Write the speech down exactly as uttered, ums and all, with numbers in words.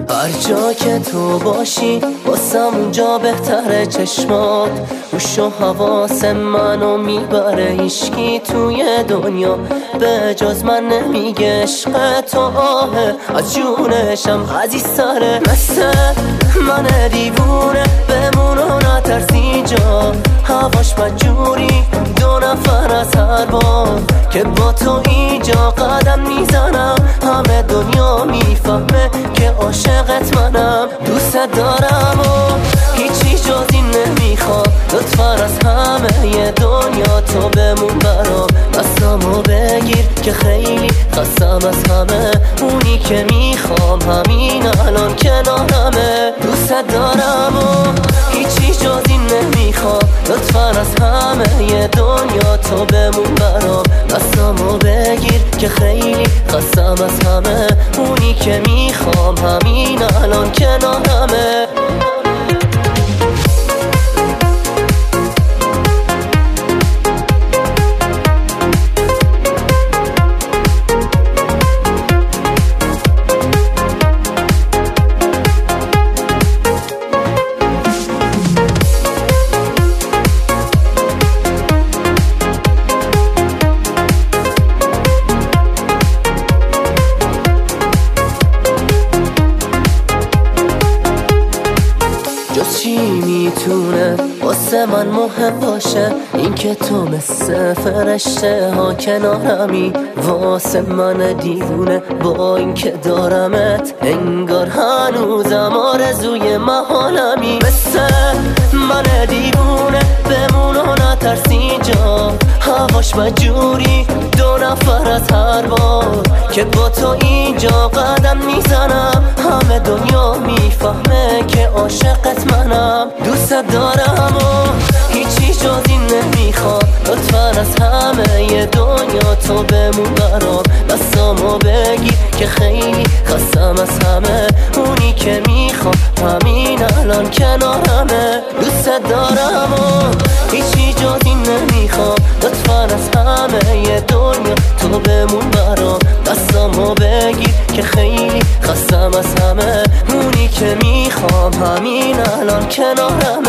هر جا که تو باشی واسم اونجا بهتره. چشمات گوش و حواس منو میبره. هیشکی توی دنیا به جز من نمیگه عشق تو آهه از جونشم عزیزتره. مثل من دیوونه بمون و نترسی جا هواش بدجوری دو نفر از هر بار که با تو اینجا قدم میزنم همه دنیا میفهمه که عاشقت منم. دوست دارم و هیچی جز این نمیخوام. لطفا از همه دنیا تو بمون برام. دستامو بگیر که خیلی خستم از همه. اونی که میخوام همین الان کنارمه. دوست دارم و هیچی جز این نمیخوام. لطفا از همه دنیا تو بمون برام. دستامو بگیر که خیلی خستم از همه. اونی که میخوام همین الان کنارمه. جز چی میتونه واسه من مهم باشه؟ این که تو مثل فرشته ها کنارمی واسه من دیوونه. با این که دارمت انگار هنوزم آرزوی محالمی. مثل من دیوونه بمون و نترسی جا هواش بدجوری دو نفر از هر بار که با تو اینجا قدم میزنم همه دنیا میفهمه که عاشقت منم. دوست دارم و هیچی جز این نمیخوام. لطفا از همه دنیا تو بمون برام. دستامو بگیر که خیلی خستم از همه. اونی که میخوام همین الان کنارمه. دوست دارم و هیچی جز این نمیخوام. لطفا از همه دنیا تو بمون برام. دستامو بگیر که خیلی خستم از همه. اونی که میخوام همین الان کنارم.